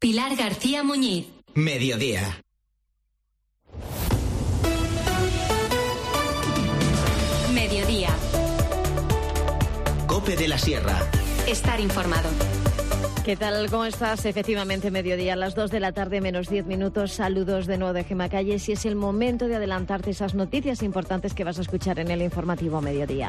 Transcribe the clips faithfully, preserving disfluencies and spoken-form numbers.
Pilar García Muñiz. Mediodía. Mediodía. COPE de la Sierra. Estar informado. ¿Qué tal? ¿Cómo estás? Efectivamente, mediodía, a las dos de la tarde, menos diez minutos. Saludos de nuevo de Gemma Calles y es el momento de adelantarte esas noticias importantes que vas a escuchar en el informativo Mediodía.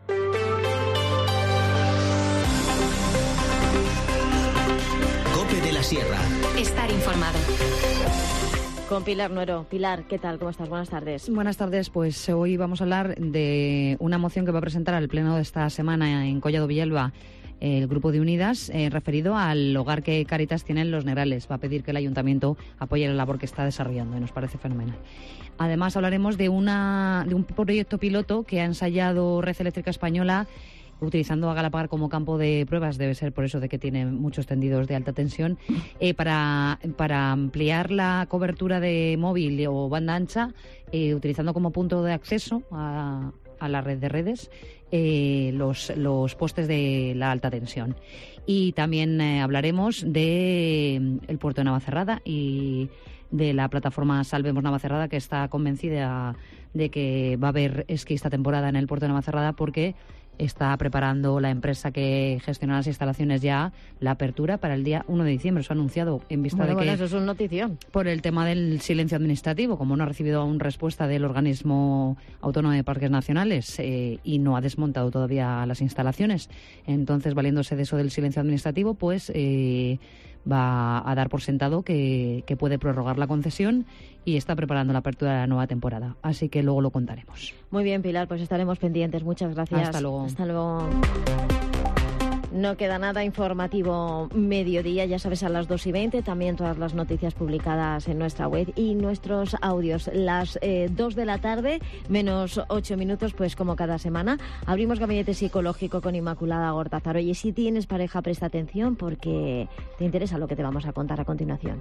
COPE de la Sierra. Estar informado. Con Pilar Nuero. Pilar, ¿qué tal? ¿Cómo estás? Buenas tardes. Buenas tardes. Pues hoy vamos a hablar de una moción que va a presentar al Pleno de esta semana en Collado Villalba el Grupo de Unidas, eh, referido al hogar que Cáritas tiene en Los Negrales. Va a pedir que el Ayuntamiento apoye la labor que está desarrollando y nos parece fenomenal. Además, hablaremos de, una, de un proyecto piloto que ha ensayado Red Eléctrica Española utilizando a Galapagar como campo de pruebas, debe ser por eso de que tiene muchos tendidos de alta tensión, eh, para, para ampliar la cobertura de móvil o banda ancha, eh, utilizando como punto de acceso a, a la red de redes eh, los, los postes de la alta tensión. Y también eh, hablaremos de el puerto de Navacerrada y de la plataforma Salvemos Navacerrada, que está convencida de que va a haber esquí esta temporada en el puerto de Navacerrada porque está preparando la empresa que gestiona las instalaciones ya la apertura para el día uno de diciembre. Eso ha anunciado en vista bueno, de que... Bueno, eso es una notición. Por el tema del silencio administrativo, como no ha recibido aún respuesta del organismo autónomo de parques nacionales eh, y no ha desmontado todavía las instalaciones. Entonces, valiéndose de eso del silencio administrativo, pues eh, va a dar por sentado que, que puede prorrogar la concesión y está preparando la apertura de la nueva temporada. Así que luego lo contaremos. Muy bien, Pilar, pues estaremos pendientes. Muchas gracias. Hasta luego. Hasta luego. No queda nada, informativo Mediodía, ya sabes, a las dos y veinte, también todas las noticias publicadas en nuestra web y nuestros audios. Las eh, dos de la tarde, menos ocho minutos, pues como cada semana, abrimos Gabinete Psicológico con Inmaculada Gortázar. Oye, si tienes pareja, presta atención porque te interesa lo que te vamos a contar a continuación.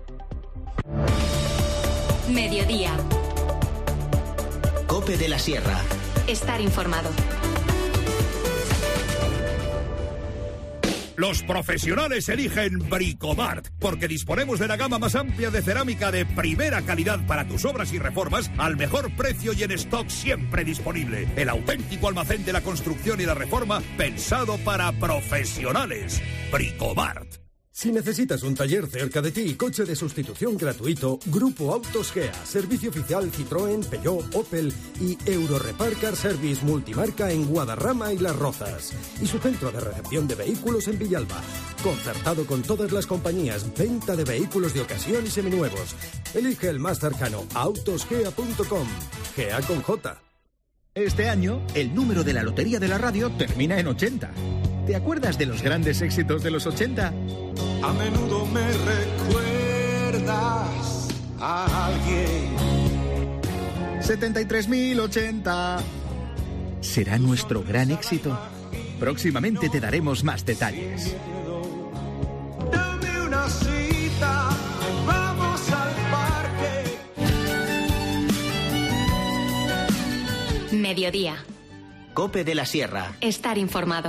Mediodía. COPE de la Sierra. Estar informado. Los profesionales eligen Bricomart, porque disponemos de la gama más amplia de cerámica de primera calidad para tus obras y reformas al mejor precio y en stock siempre disponible. El auténtico almacén de la construcción y la reforma pensado para profesionales. Bricomart. Si necesitas un taller cerca de ti y coche de sustitución gratuito, Grupo Autos Gea, servicio oficial Citroën, Peugeot, Opel y Eurorepar Car Service multimarca en Guadarrama y Las Rozas. Y su centro de recepción de vehículos en Villalba. Concertado con todas las compañías, venta de vehículos de ocasión y seminuevos. Elige el más cercano, autosgea punto com. Gea con J. Este año, el número de la lotería de la radio termina en ochenta. ¿Te acuerdas de los grandes éxitos de los ochenta? A menudo me recuerdas a alguien. setenta y tres mil ochenta. ¿Será nuestro gran éxito? Próximamente te daremos más detalles. Dame una cita, vamos al parque. Mediodía. COPE de la Sierra. Estar informado.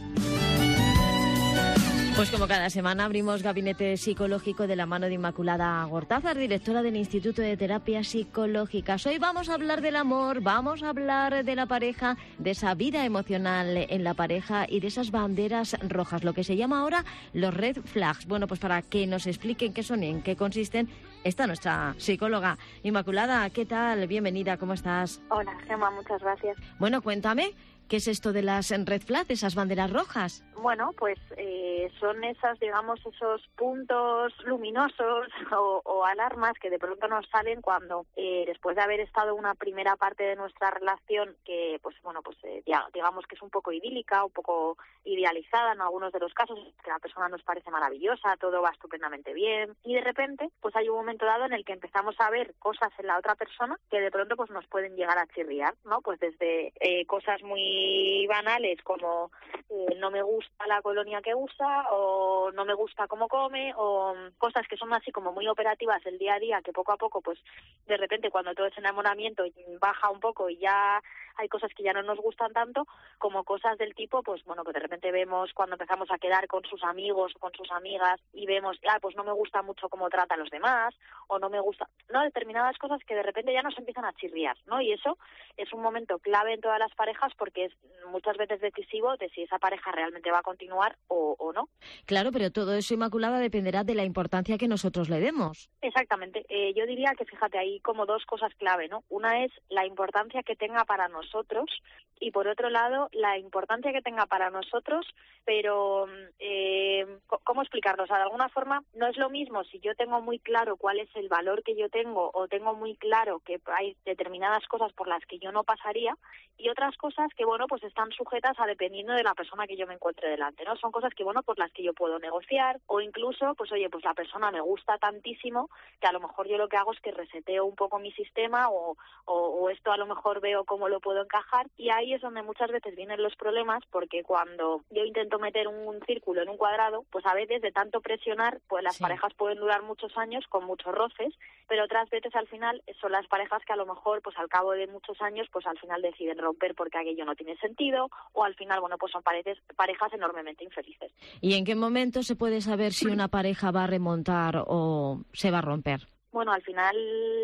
Pues como cada semana abrimos Gabinete Psicológico de la mano de Inmaculada Gortázar, directora del Instituto de Terapias Psicológicas. Hoy vamos a hablar del amor, vamos a hablar de la pareja, de esa vida emocional en la pareja y de esas banderas rojas, lo que se llama ahora los red flags. Bueno, pues para que nos expliquen qué son y en qué consisten, está nuestra psicóloga. Inmaculada, ¿qué tal? Bienvenida, ¿cómo estás? Hola, Gemma, muchas gracias. Bueno, cuéntame, ¿qué es esto de las red flags, esas banderas rojas? Bueno, pues eh, son esas, digamos, esos puntos luminosos o, o alarmas que de pronto nos salen cuando, eh, después de haber estado una primera parte de nuestra relación que, pues bueno, pues eh, ya, digamos que es un poco idílica, un poco idealizada en algunos de los casos, que la persona nos parece maravillosa, todo va estupendamente bien, y de repente, pues hay un momento dado en el que empezamos a ver cosas en la otra persona que de pronto pues nos pueden llegar a chirriar, ¿no? Pues desde eh, cosas muy muy banales como eh, no me gusta la colonia que usa o no me gusta cómo come o cosas que son así como muy operativas del día a día que poco a poco pues de repente cuando todo ese enamoramiento baja un poco y ya hay cosas que ya no nos gustan tanto, como cosas del tipo, pues bueno, que de repente vemos cuando empezamos a quedar con sus amigos o con sus amigas y vemos, ah, pues no me gusta mucho cómo trata a los demás, o no me gusta, no, determinadas cosas que de repente ya nos empiezan a chirriar, ¿no? Y eso es un momento clave en todas las parejas porque es muchas veces decisivo de si esa pareja realmente va a continuar o, o no. Claro, pero todo eso, Inmaculada, dependerá de la importancia que nosotros le demos. Exactamente. Eh, yo diría que, fíjate, hay como dos cosas clave, ¿no? Una es la importancia que tenga para nosotros y, por otro lado, la importancia que tenga para nosotros, pero, eh, ¿cómo explicarlo? O sea, de alguna forma, no es lo mismo si yo tengo muy claro cuál es el valor que yo tengo o tengo muy claro que hay determinadas cosas por las que yo no pasaría y otras cosas que, bueno, pues están sujetas a dependiendo de la persona que yo me encuentre delante, ¿no? Son cosas que, bueno, por las que yo puedo negociar o incluso, pues, oye, pues la persona me gusta tantísimo que a lo mejor yo lo que hago es que reseteo un poco mi sistema o, o, o esto a lo mejor veo cómo lo puedo encajar y ahí es donde muchas veces vienen los problemas porque cuando yo intento meter un círculo en un cuadrado, pues a veces de tanto presionar, pues las sí. parejas pueden durar muchos años con muchos roces, pero otras veces al final son las parejas que a lo mejor pues al cabo de muchos años pues al final deciden romper porque aquello no tiene sentido o al final, bueno, pues son parejas, parejas enormemente infelices. ¿Y en qué momento se puede saber si una pareja va a remontar o se va a romper? Bueno, al final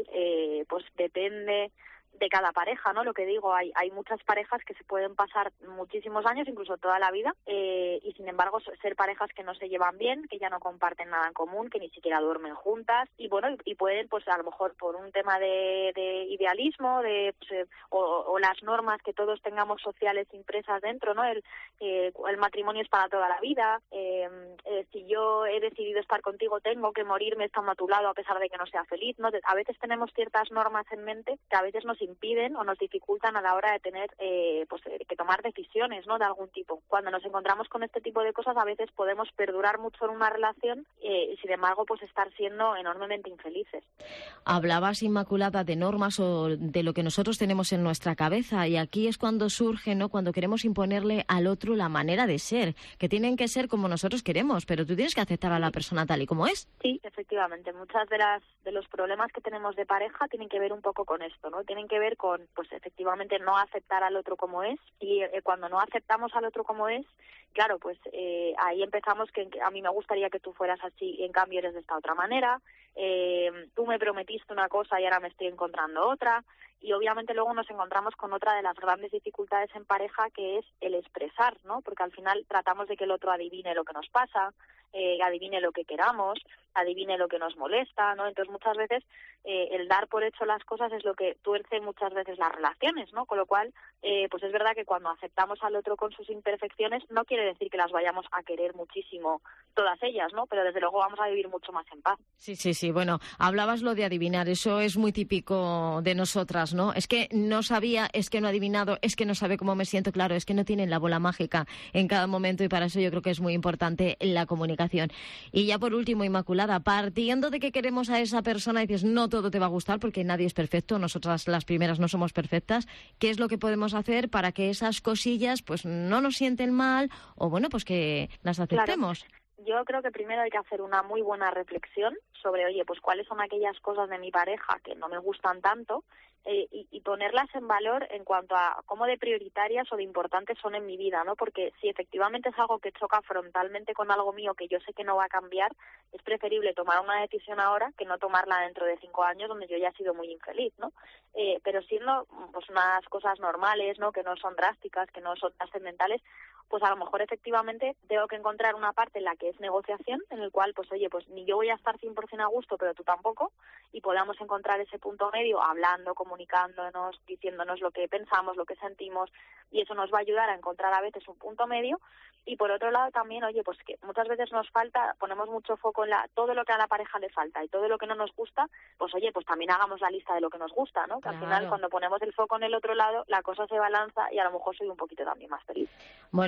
eh, pues depende de cada pareja, ¿no? Lo que digo, hay hay muchas parejas que se pueden pasar muchísimos años, incluso toda la vida, eh, y sin embargo ser parejas que no se llevan bien, que ya no comparten nada en común, que ni siquiera duermen juntas, y bueno, y, y pueden, pues a lo mejor por un tema de, de idealismo, de pues, eh, o, o las normas que todos tengamos sociales impresas dentro, ¿no? El, eh, el matrimonio es para toda la vida, eh, eh, si yo he decidido estar contigo tengo que morirme estando a tu lado a pesar de que no sea feliz, ¿no? A veces tenemos ciertas normas en mente que a veces nos impiden o nos dificultan a la hora de tener eh, pues eh, que tomar decisiones, ¿no? De algún tipo. Cuando nos encontramos con este tipo de cosas a veces podemos perdurar mucho en una relación eh, y sin embargo pues estar siendo enormemente infelices. Hablabas, Inmaculada, de normas o de lo que nosotros tenemos en nuestra cabeza y aquí es cuando surge, ¿no? Cuando queremos imponerle al otro la manera de ser, que tienen que ser como nosotros queremos, pero tú tienes que aceptar a la persona tal y como es. Sí, efectivamente. Muchas de las de los problemas que tenemos de pareja tienen que ver un poco con esto, ¿no? Tienen que ver con, pues efectivamente, no aceptar al otro como es y eh, cuando no aceptamos al otro como es, claro, pues eh, ahí empezamos que a mí me gustaría que tú fueras así y en cambio eres de esta otra manera, eh, tú me prometiste una cosa y ahora me estoy encontrando otra y obviamente luego nos encontramos con otra de las grandes dificultades en pareja que es el expresar, ¿no? Porque al final tratamos de que el otro adivine lo que nos pasa, eh, adivine lo que queramos, adivine lo que nos molesta, ¿no? Entonces muchas veces eh, el dar por hecho las cosas es lo que tuerce muchas veces las relaciones, ¿no? Con lo cual, eh, pues es verdad que cuando aceptamos al otro con sus imperfecciones no quiere decir que las vayamos a querer muchísimo todas ellas, ¿no? Pero desde luego vamos a vivir mucho más en paz. Sí, sí, sí. Bueno, hablabas lo de adivinar, eso es muy típico de nosotras, ¿no? Es que no sabía, es que no ha adivinado, es que no sabe cómo me siento, claro, es que no tienen la bola mágica en cada momento y para eso yo creo que es muy importante la comunicación. Y ya por último, Inmaculada, partiendo de que queremos a esa persona y dices, no todo te va a gustar porque nadie es perfecto, nosotras las primeras no somos perfectas, ¿qué es lo que podemos hacer para que esas cosillas pues no nos sienten mal o bueno, pues que las aceptemos? Claro. Yo creo que primero hay que hacer una muy buena reflexión sobre, oye, pues cuáles son aquellas cosas de mi pareja que no me gustan tanto eh, y, y ponerlas en valor en cuanto a cómo de prioritarias o de importantes son en mi vida, ¿no? Porque si efectivamente es algo que choca frontalmente con algo mío que yo sé que no va a cambiar, es preferible tomar una decisión ahora que no tomarla dentro de cinco años donde yo ya he sido muy infeliz, ¿no? Eh, pero siendo pues unas cosas normales, ¿no? Que no son drásticas, que no son trascendentales, pues a lo mejor efectivamente tengo que encontrar una parte en la que es negociación, en el cual, pues oye, pues ni yo voy a estar cien por ciento a gusto, pero tú tampoco, y podamos encontrar ese punto medio hablando, comunicándonos, diciéndonos lo que pensamos, lo que sentimos, y eso nos va a ayudar a encontrar a veces un punto medio. Y por otro lado también, oye, pues que muchas veces nos falta, ponemos mucho foco en la todo lo que a la pareja le falta y todo lo que no nos gusta, pues oye, pues también hagamos la lista de lo que nos gusta, ¿no? Que claro. Al final cuando ponemos el foco en el otro lado, la cosa se balanza y a lo mejor soy un poquito también más feliz. Bueno,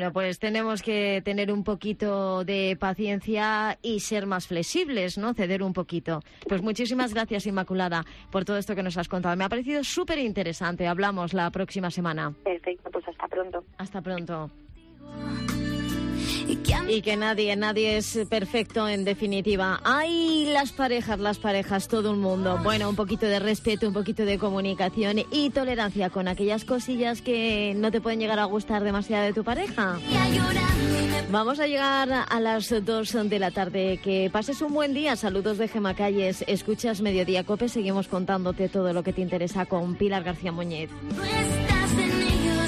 Bueno, pues tenemos que tener un poquito de paciencia y ser más flexibles, ¿no? Ceder un poquito. Pues muchísimas gracias, Inmaculada, por todo esto que nos has contado. Me ha parecido súper interesante. Hablamos la próxima semana. Perfecto, pues hasta pronto. Hasta pronto. Y que nadie, nadie es perfecto en definitiva. ¡Ay, las parejas, las parejas, todo el mundo! Bueno, un poquito de respeto, un poquito de comunicación y tolerancia con aquellas cosillas que no te pueden llegar a gustar demasiado de tu pareja. Vamos a llegar a las dos de la tarde. Que pases un buen día. Saludos de Gemma Calles. Escuchas Mediodía Cope. Seguimos contándote todo lo que te interesa con Pilar García Muñiz. No estás en ello.